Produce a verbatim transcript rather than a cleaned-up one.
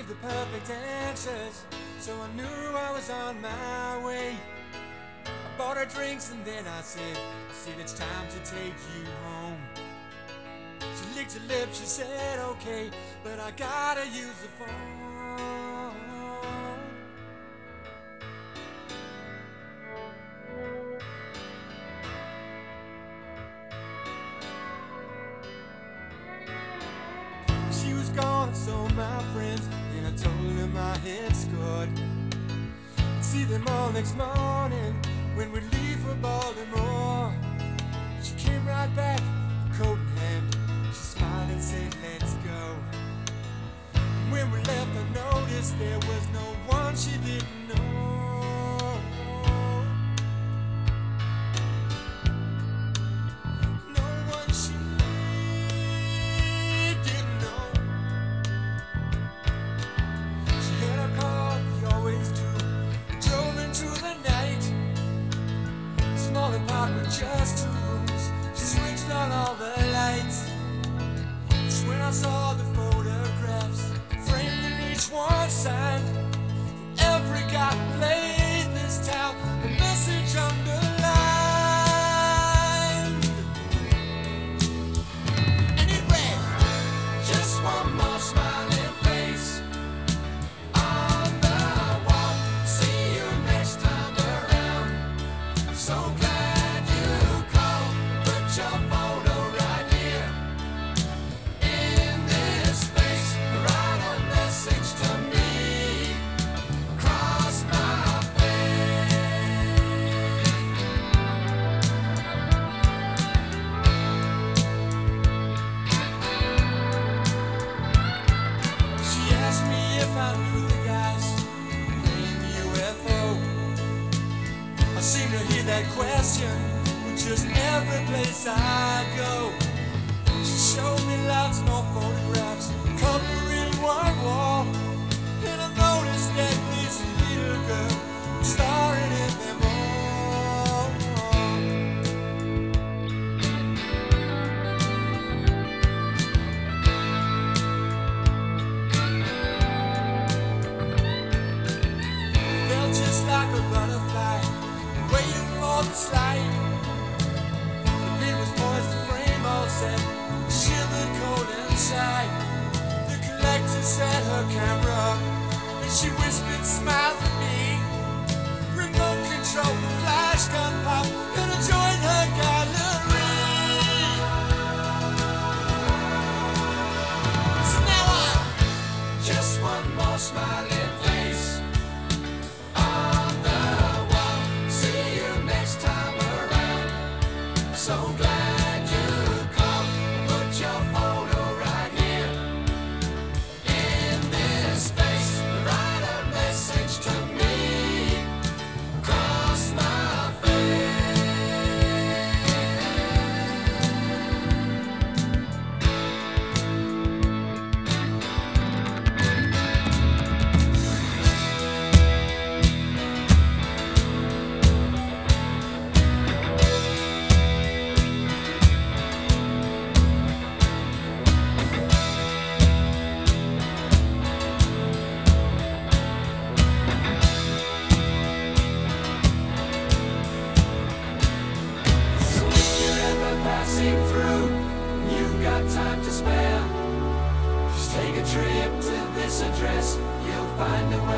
gave the perfect answers, so I knew I was on my way. I bought her drinks and then I said, I said it's time to take you home. She licked her lips, she said okay, but I gotta use the phone. She was gone and so my friends, and I told them I had scored. I'd see them all next morning when we leave for Baltimore. She came right back, coat in hand. She smiled and said, let's go. And when we left, I noticed there was no one she didn't know. No one she didn't know. She had a car, we always do. We drove into the night. Small apartment, just two rooms. She switched on all the lights. It's when I saw the photographs framed in each one signed. From every God played this town, the message underlined. And it read, just one more smiling face on the wall. See you next time around. So glad you called. Put your photo right here in this space. Write a message to me across my face. She asked me if I knew the guys named U F O. I seem to hear that question with just every place I go. She showed me lots more photographs covering one wall, and I noticed that this little girl was starring in them all. Felt just like a butterfly waiting for the slide. The beat was poised, the frame all set, shivered cold inside. The collector set her camera up, and she whispered, smile for me. Remote control, the flash gun pop, and I joined her gallery. So now I'm just one more smiling face on the wall. See you next time around. So glad you called. Put your photo right here in this space. Write a message to me across my face. So if you're ever passing through, and you've got time to spare, just take a trip to this address. You'll find a way